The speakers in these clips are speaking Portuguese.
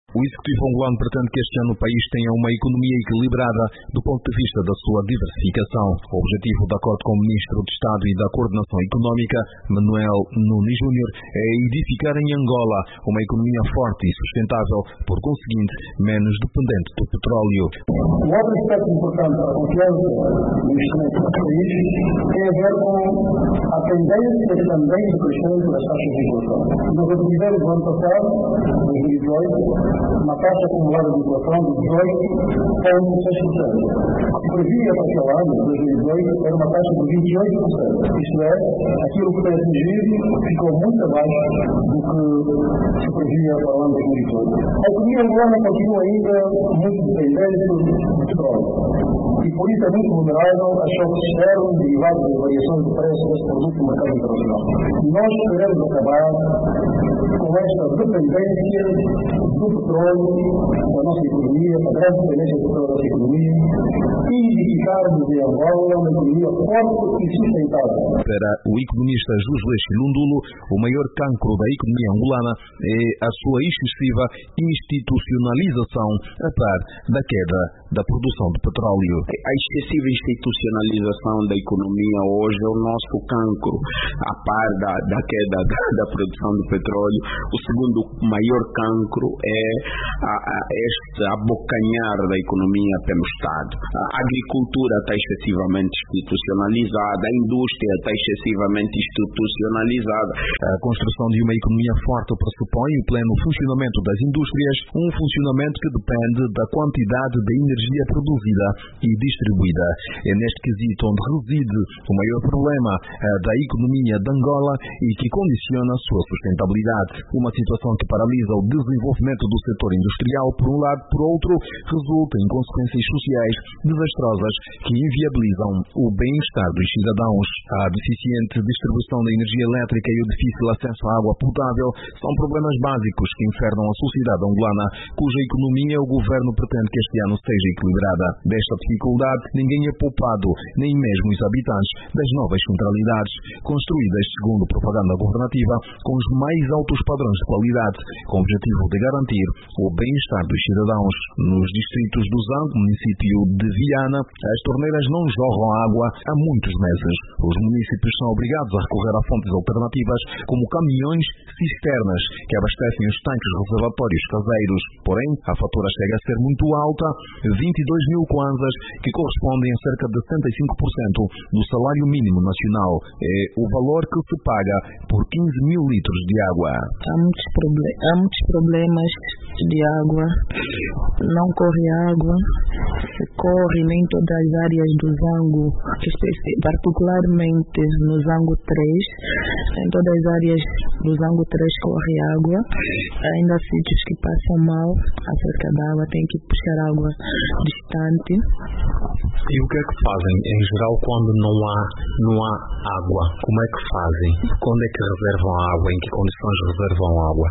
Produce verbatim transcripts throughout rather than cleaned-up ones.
O Executivo angolano pretende que este ano o país tenha uma economia equilibrada do ponto de vista da sua diversificação. O objetivo, de acordo com o Ministro de Estado e da Coordenação Económica, Manuel Nunes Júnior, é edificar em Angola uma economia forte e sustentável, por conseguinte, menos dependente do petróleo. Um outro aspecto importante da confiança no investimento do país tem a ver com a tendência também do crescimento das taxas de inflação. Nós obtivemos no ano passado, dois mil e dezoito, uma taxa acumulada de inflação de dezoito vírgula seis por cento. O que previa para aquele ano, dois mil e dezoito, era uma taxa de vinte e oito por cento. Isto é, aquilo que foi atingido ficou muito abaixo do que se previa para o ano dois mil e dezoito. A economia angolana continua ainda muito dependente do petróleo. E por isso é muito vulnerável a choques externos derivados das variações de preço deste produto no mercado internacional. E nós queremos acabar com esta dependência do petróleo da nossa economia, a grande dependência do petróleo da nossa economia, e edificarmos em Angola uma economia forte e sustentável. Para o economista Josué Chilundulo, o maior cancro da economia angolana é a sua excessiva institucionalização a par da queda da produção de petróleo. A excessiva institucionalização da economia hoje é o nosso cancro, a par da, da queda da, da produção de petróleo. O segundo maior cancro é a, a, este abocanhar da economia pelo Estado. A agricultura está excessivamente institucionalizada, a indústria está excessivamente institucionalizada. A construção de uma economia forte pressupõe o pleno funcionamento das indústrias, um funcionamento que depende da quantidade de energia produzida e distribuída. É neste quesito onde reside o maior problema da economia de Angola e que condiciona a sua sustentabilidade. Uma situação que paralisa o desenvolvimento do setor industrial, por um lado, por outro, resulta em consequências sociais desastrosas que inviabilizam o bem-estar dos cidadãos. A deficiente distribuição da energia elétrica e o difícil acesso à água potável são problemas básicos que infernam a sociedade angolana, cuja economia o governo pretende que este ano seja equilibrada. Desta dificuldade, ninguém é poupado, nem mesmo os habitantes das novas centralidades, construídas segundo propaganda governativa, com os mais altos padrões de qualidade, com o objetivo de garantir o bem-estar dos cidadãos. Nos distritos do Zango, município de Viana, as torneiras não jorram água há muitos meses. Os municípios são obrigados a recorrer a fontes alternativas, como caminhões cisternas, que abastecem os tanques reservatórios caseiros. Porém, a fatura chega a ser muito alta, vinte e dois mil kwanzas, que correspondem a cerca de setenta e cinco por cento do salário mínimo nacional. É o valor que se paga por quinze mil litros de água. Há muitos, problem- há muitos problemas de água, não corre água, se corre nem todas as áreas do Zango, particularmente no Zango três, em todas as áreas do Zango três corre água, ainda há sítios que passam mal acerca da água, tem que puxar água distante. E o que é que fazem, em geral, quando não há, não há água? Como é que fazem? Quando é que reservam água? Em que condições reservam água?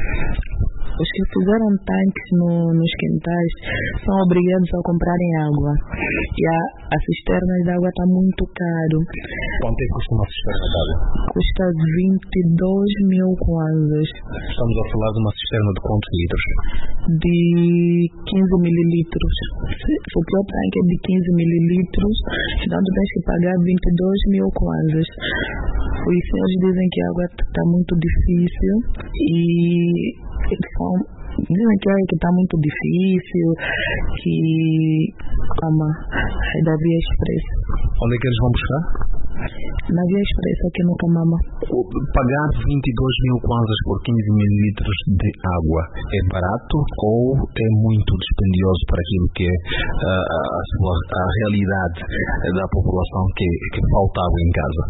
Os que fizeram tanques no, nos quintais são obrigados a comprarem água. E a, a cisterna de água está muito caro. Quanto é que custa uma cisterna de água? Custa vinte e dois mil kwanzas. Estamos a falar de uma cisterna de quantos litros? De quinze mililitros. Se, se o teu tanque é de quinze mililitros, então tu tens que pagar vinte e dois mil kwanzas. Os senhores dizem que a água está muito difícil e são, dizem que está muito difícil, que ama, é da Via Expressa. Onde é que eles vão buscar? Na Via Expressa, aqui no Camama. Pagar vinte e dois mil kwanzas por quinze mililitros de água é barato ou é muito dispendioso para aquilo que é a, a, sua, a realidade da população que, que falta água em casa?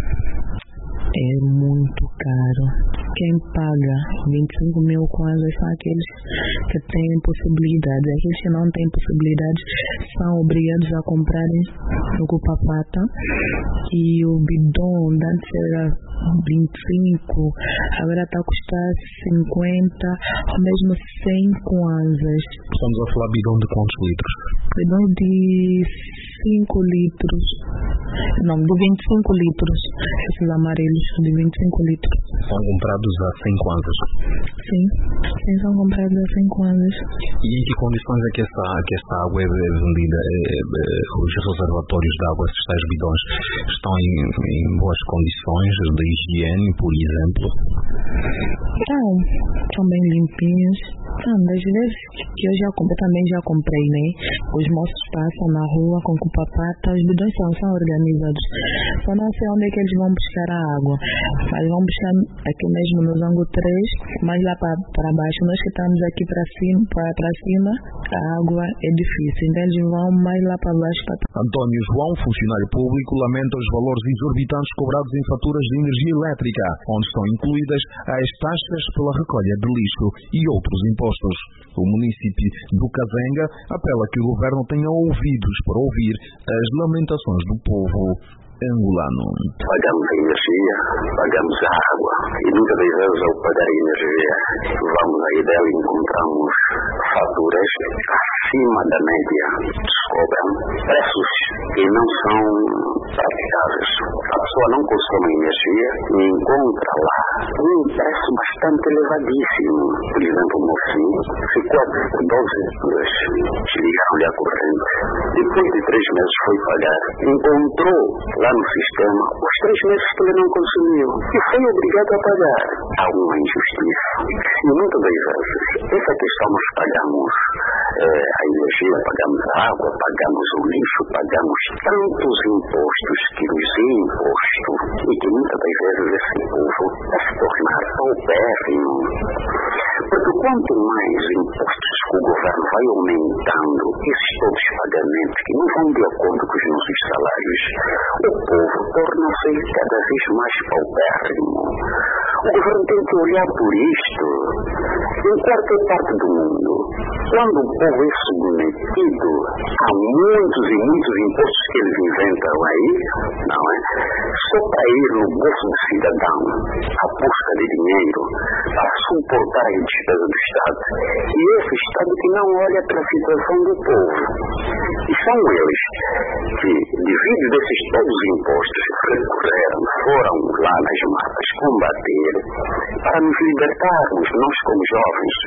É muito caro. Quem paga vinte e cinco mil kwanzas são aqueles que têm possibilidades. Aqueles que não têm possibilidades são obrigados a comprarem no Cupapata. E o bidon antes era vinte e cinco, agora está a custar cinquenta ou mesmo cem kwanzas. Estamos a falar bidon de quantos litros? Bidon de cinco litros. Não, de vinte e cinco litros. Esses amarelos de vinte e cinco litros. São comprados comprados há cinco anos? Sim, sim, são comprados há cinco anos. E em que condições é que essa, que essa água é vendida? É, é, os reservatórios de água, esses tais bidões, estão em, em boas condições de higiene, por exemplo? Então, são bem limpinhos. Então, das vezes que eu já comprei, também já comprei, né? Os moços passam na rua com cupa-pata, os bidões são, são organizados. Só não sei onde é que eles vão buscar a água, mas vão buscar aqui mesmo no Zango três, mais lá para baixo. Nós que estamos aqui para cima, para cima, a água é difícil, então eles vão mais lá para baixo. Pra... António João, funcionário público, lamenta os valores exorbitantes cobrados em faturas de energia elétrica, onde estão incluídas as taxas pela recolha de lixo e outros impostos. O município do Kazenga apela que o governo tenha ouvidos para ouvir as lamentações do povo angolano. Pagamos a energia, pagamos a água e muitas das vezes ao pagar a energia vamos aí dela e encontramos faturas acima da média, cobram preços que não são praticáveis. A pessoa não consome energia e encontra lá um preço bastante elevadíssimo. Por exemplo, o meu filho ficou há doze dias, desligaram-lhe a corrente. Depois de três meses foi pagar, encontrou lá no sistema os três meses que ele não consumiu e foi obrigado a pagar. Há uma injustiça. E muitas das vezes, essa questão nós pagamos eh, a energia, pagamos a água, pagamos o lixo, pagamos tantos impostos que nos é imposto e que muitas das vezes esse povo vai se tornar paupérrimo. Porque quanto mais impostos que o governo vai aumentando, esses todos os pagamentos que não vão de acordo com os nossos salários, o povo torna-se cada vez mais paupérrimo. O governo tem que olhar por isto. Em qualquer parte do mundo, quando o povo é submetido a muitos e muitos impostos que eles inventam aí, não é? Só para ir no bolso do cidadão à busca de dinheiro para suportar a despesa do Estado. E esse Estado que não olha para a situação do povo. E são eles que, devido a esses todos os impostos, recorreram, foram lá nas matas combater para nos libertarmos, nós como jovens.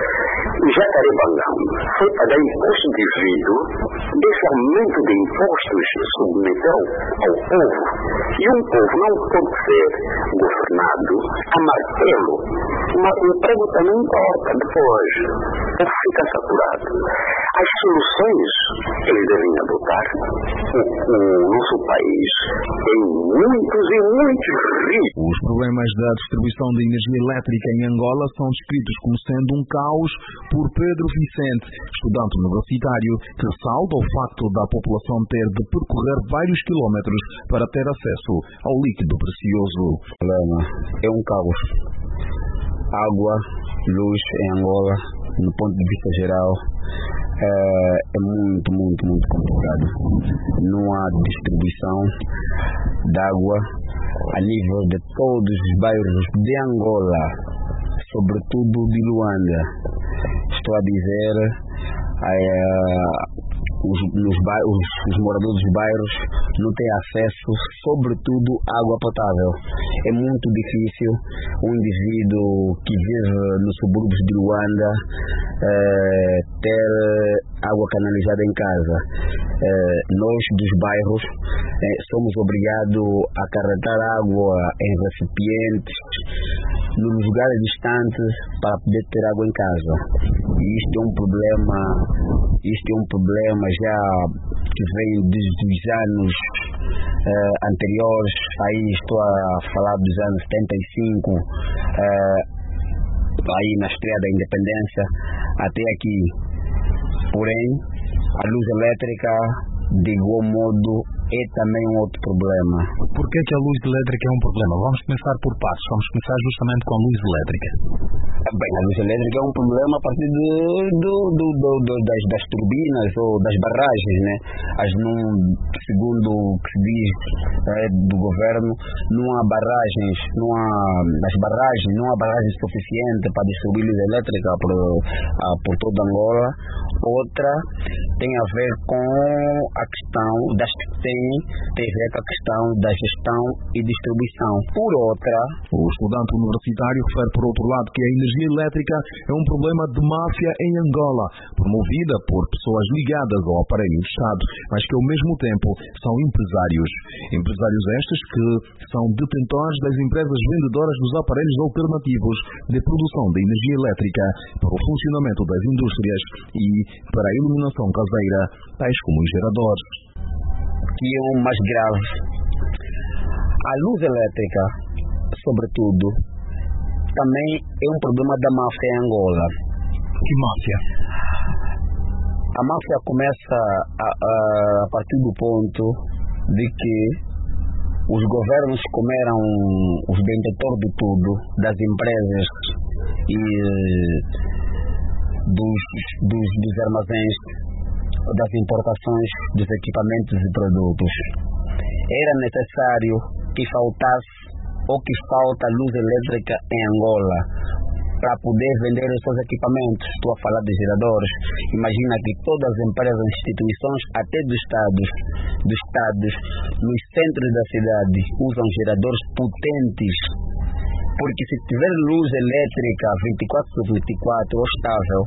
O Jacarebangão foi pagar imposto devido desse aumento de impostos submeteu ao povo. E um povo não pode ser governado a martelo. Mas o emprego também importa depois. O povo fica saturado. As soluções que eles devem adotar, o, o nosso país tem muitos e muitos riscos. Os problemas da distribuição de energia elétrica em Angola são descritos como sendo um caos por Pedro Vicente, estudante universitário, que ressalta o facto da população ter de percorrer vários quilómetros para ter acesso ao líquido precioso. O problema é um caos. Água, luz em Angola, no ponto de vista geral, é, é muito, muito, muito complicado. Não há distribuição de água a nível de todos os bairros de Angola, sobretudo de Luanda. Estou a dizer, é, os, nos bairros, os moradores dos bairros não têm acesso, sobretudo, à água potável. É muito difícil um indivíduo que vive nos subúrbios de Luanda eh, ter água canalizada em casa. Eh, nós dos bairros eh, somos obrigados a carregar água em recipientes nos lugares distantes para poder ter água em casa. E isto é um problema, isto é um problema já que vem desde os anos eh, anteriores. Aí estou a falar dos anos setenta e cinco, eh, aí na estreia da independência até aqui. Porém, a luz elétrica, de igual modo, é também um outro problema. Por que, que a luz elétrica é um problema? Vamos começar por passos. Vamos começar justamente com a luz elétrica. Bem, a luz elétrica é um problema a partir de, do, do, do, do, das, das turbinas ou das barragens, né? As não, segundo o que se diz é, do governo, não há barragens, não há as barragens, não há barragens suficientes para distribuir luz elétrica por, a, por toda Angola. Outra tem a ver com a questão das que têm também tem a ver com a questão da gestão e distribuição. Por outra, o estudante universitário refere, por outro lado, que a energia elétrica é um problema de máfia em Angola, promovida por pessoas ligadas ao aparelho do Estado, mas que ao mesmo tempo são empresários. Empresários estes que são detentores das empresas vendedoras dos aparelhos alternativos de produção de energia elétrica para o funcionamento das indústrias e para a iluminação caseira, tais como os geradores. Que é o mais grave. A luz elétrica, sobretudo, também é um problema da máfia em Angola. Que máfia? A máfia começa a, a, a partir do ponto de que os governos, como eram os detentores de tudo, das empresas e dos, dos, dos armazéns, das importações dos equipamentos e produtos, era necessário que faltasse ou que falta luz elétrica em Angola para poder vender os seus equipamentos. Estou a falar de geradores. Imagina que todas as empresas, instituições, até dos estados, dos estados, nos centros da cidade, usam geradores potentes. Porque se tiver luz elétrica vinte e quatro por vinte e quatro ou estável,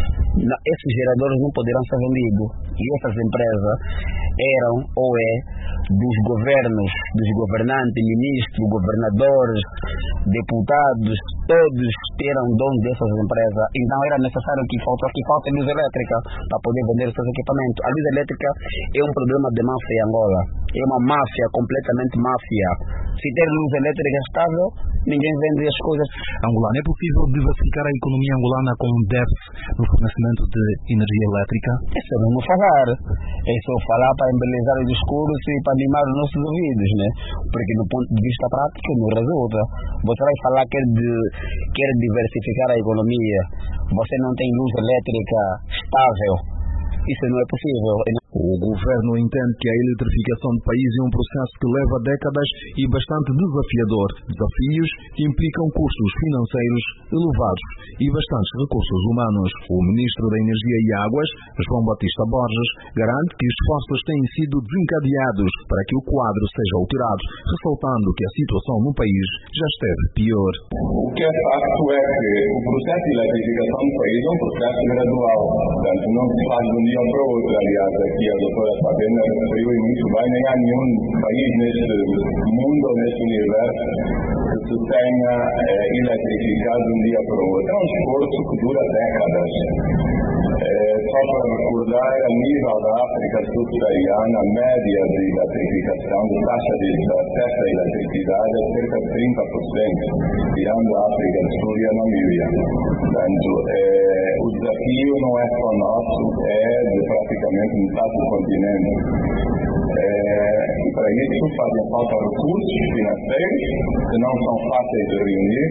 esses geradores não poderão ser vendidos. E essas empresas eram ou é dos governos, dos governantes, ministros, governadores, deputados, todos eram donos dessas empresas. Então era necessário que falta, que falta luz elétrica para poder vender os seus equipamentos. A luz elétrica é um problema de máfia em Angola. É uma máfia, completamente máfia. Se ter luz elétrica estável, ninguém vende as coisas. Angolana, é possível diversificar a economia angolana com um déficit no fornecimento de energia elétrica? É só não falar. É só falar para embelezar o discurso e para animar os nossos ouvidos, né? Porque do ponto de vista prático não resulta. Você vai falar que quer, de, quer diversificar a economia, você não tem luz elétrica estável. Isso não é possível. O governo entende que a eletrificação do país é um processo que leva décadas e bastante desafiador. Desafios que implicam custos financeiros elevados e bastantes recursos humanos. O ministro da Energia e Águas, João Batista Borges, garante que esforços têm sido desencadeados para que o quadro seja alterado, ressaltando que a situação no país já esteve pior. O que é facto é que o processo de eletrificação do país é um processo gradual. Portanto, não se faz de um dia para o outro. Aliás, aqui a doutora Fabiana referiu e muito bem, nem há nenhum país neste mundo ou neste universo que se tenha eh, eletrificado de um dia para o outro. É um esforço que dura décadas. Eh, só para recordar, a nível da África subsaariana, a média de eletrificação, de taxa de acesso à eletricidade é cerca de trinta por cento, tirando a África do Sul e a Namíbia. Portanto, eh, o desafio não é só nosso, é de praticamente metade do continente. É, e para isso fazem falta recursos financeiros que não são fáceis de reunir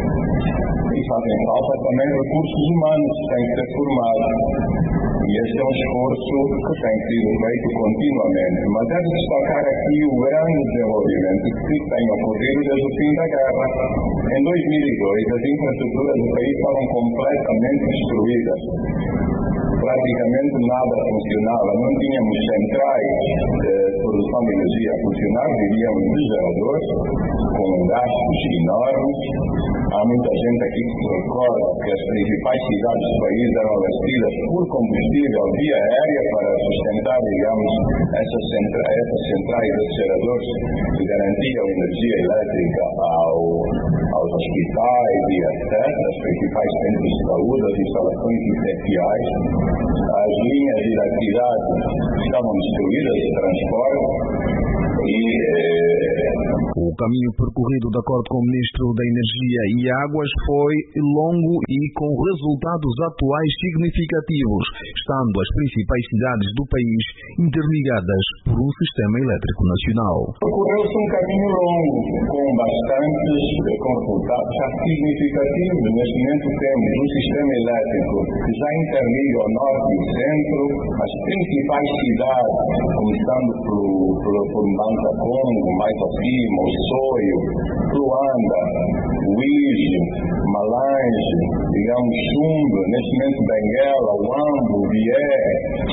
e fazem falta também recursos humanos que têm que ser formados. E este é um esforço que tem sido feito continuamente. Mas é de destacar aqui o grande desenvolvimento que tem ocorrido desde o fim da guerra. Em dois mil e dois, as infraestruturas do país foram completamente destruídas. Praticamente nada funcionava, não tínhamos centrais de produção de energia a funcionar, vivíamos de geradores com gastos enormes. Há muita gente aqui que se recorda que as principais cidades do país eram abastecidas por combustível via aérea para sustentar, digamos, essas centrais, essas centrais de geradores que garantiam energia elétrica ao, aos hospitais e etcétera, aos principais centros de saúde, as instalações essenciais. As linhas de eletricidade estavam destruídas de transporte e eh, o caminho percorrido de acordo com o Ministro da Energia e Águas foi longo e com resultados atuais significativos, estando as principais cidades do país interligadas por um sistema elétrico nacional. Percorreu-se um caminho longo, com bastantes com resultados já significativos. Neste momento temos um sistema elétrico que já interliga o norte e o centro, as principais cidades, começando por, por, por Mbanza Congo, mais acima, o Soio, Luanda, Uíge, Malange, digamos, Chumbo, neste momento Benguela, Uambo, Bié,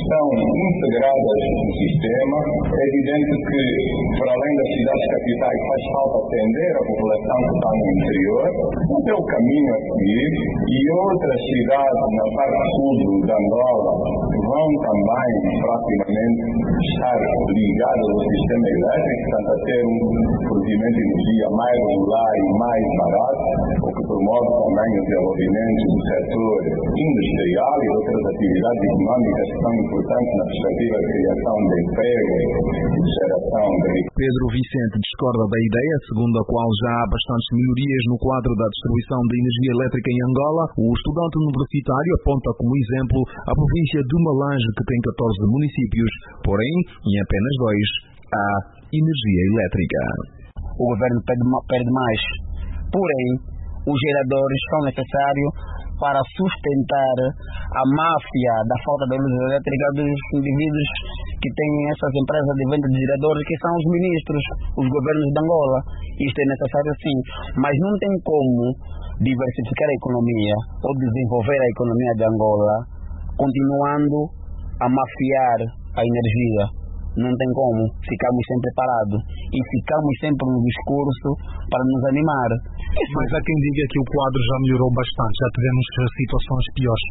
estão integradas no sistema. É evidente que, para além das cidades capitais, faz falta atender a população que está no interior. Esse é o caminho a seguir. E outras cidades na parte sul de Angola vão também, praticamente, estar ligadas ao sistema elétrico, portanto, a ter um fornecimento de energia mais regular e mais barato, o que promove também o desenvolvimento do setor industrial e outras atividades económicas que são importantes na perspectiva de criação de emprego e geração de... Pedro Vicente discorda da ideia, segundo a qual já há bastantes melhorias no quadro da distribuição de energia elétrica em Angola. O estudante universitário aponta como exemplo a província de Malange, que tem catorze municípios, porém, em apenas dois, há energia elétrica. O governo perde mais, porém, os geradores são necessários para sustentar a máfia da falta de luz elétrica dos indivíduos que têm essas empresas de venda de geradores, que são os ministros, os governos de Angola. Isto é necessário sim, mas não tem como diversificar a economia ou desenvolver a economia de Angola continuando a mafiar a energia. Não tem como, ficamos sempre parados e ficamos sempre no discurso para nos animar. Mas há quem diga que o quadro já melhorou bastante, já tivemos situações piores.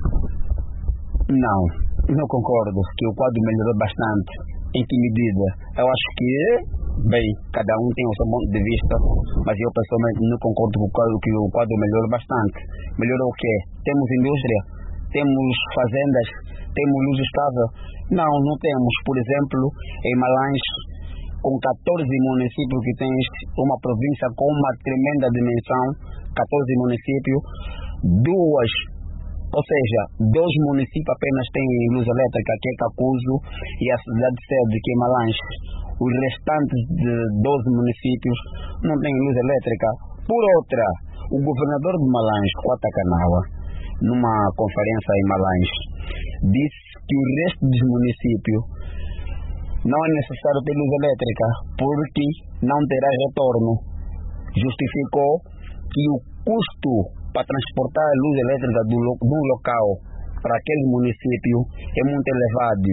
Não, não concordo que o quadro melhorou bastante. Em que medida? Eu acho que, bem, cada um tem o seu ponto de vista, mas eu pessoalmente não concordo com o quadro, que o quadro melhorou bastante. Melhorou o quê? Temos indústria, temos fazendas, temos luz estável. Não, não temos. Por exemplo, em Malange, com catorze municípios, que tem uma província com uma tremenda dimensão, catorze municípios, duas, ou seja, dois municípios apenas têm luz elétrica, que é Cacuzo e a cidade de Sede, que é Malange. Os restantes de doze municípios não têm luz elétrica. Por outra, o governador de Malange, Quata Canawa, numa conferência em Malange, disse que o resto dos municípios não é necessário ter luz elétrica porque não terá retorno. Justificou que o custo para transportar a luz elétrica do, de um local para aquele município é muito elevado.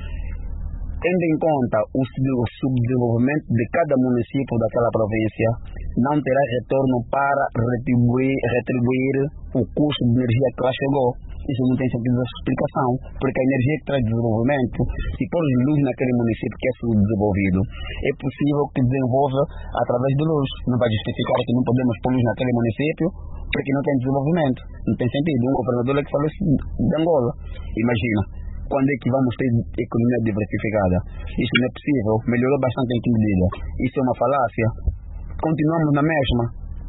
Tendo em conta o subdesenvolvimento de cada município daquela província, não terá retorno para retribuir, retribuir o custo de energia que lá chegou. Isso não tem sentido de explicação, porque a energia que traz desenvolvimento, se pôr luz naquele município que é subdesenvolvido, é possível que desenvolva através de luz. Não vai justificar que não podemos pôr luz naquele município porque não tem desenvolvimento. Não tem sentido. Um governador é que falou isso de Angola. Imagina, quando é que vamos ter economia diversificada? Isso não é possível. Melhorou bastante em que medida? Isso é uma falácia. Continuamos na mesma.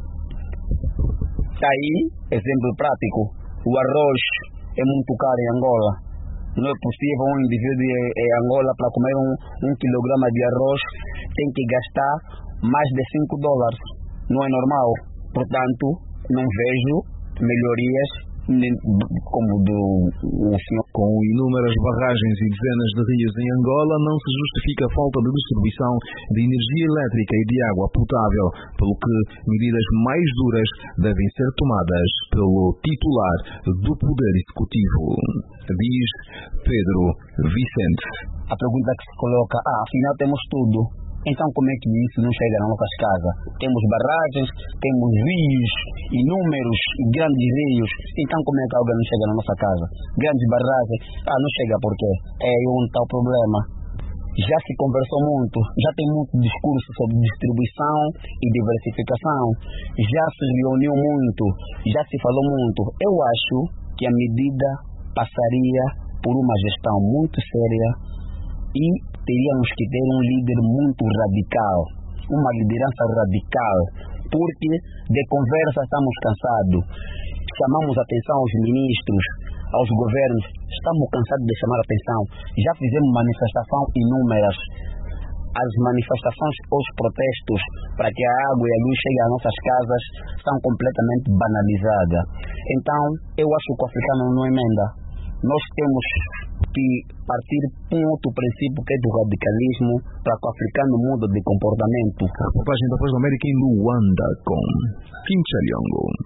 Está aí, exemplo prático. O arroz é muito caro em Angola. Não é possível um indivíduo em Angola, para comer um, um quilograma de arroz, tem que gastar mais de cinco dólares. Não é normal. Portanto, não vejo melhorias como do o senhor. Com inúmeras barragens e dezenas de rios em Angola, não se justifica a falta de distribuição de energia elétrica e de água potável, pelo que medidas mais duras devem ser tomadas pelo titular do Poder Executivo, diz Pedro Vicente. A pergunta que se coloca, ah, afinal temos tudo. Então como é que isso não chega nas nossas casas? Temos barragens, temos rios, inúmeros e grandes rios. Então como é que a água não chega na nossa casa? Grandes barragens, ah, não chega por quê? É um tal problema. Já se conversou muito, já tem muito discurso sobre distribuição e diversificação. Já se reuniu muito, já se falou muito. Eu acho que a medida passaria por uma gestão muito séria e teríamos que ter um líder muito radical, uma liderança radical, porque de conversa estamos cansados. Chamamos atenção aos ministros, aos governos, estamos cansados de chamar atenção. Já fizemos manifestação inúmeras. As manifestações, os protestos para que a água e a luz cheguem às nossas casas são completamente banalizadas. Então, eu acho que o africano não emenda. Nós temos que partir de um outro princípio, que é do radicalismo, para que o africano mude de comportamento. A reportagem da Voz da América em Luanda com Kim Chaliongo.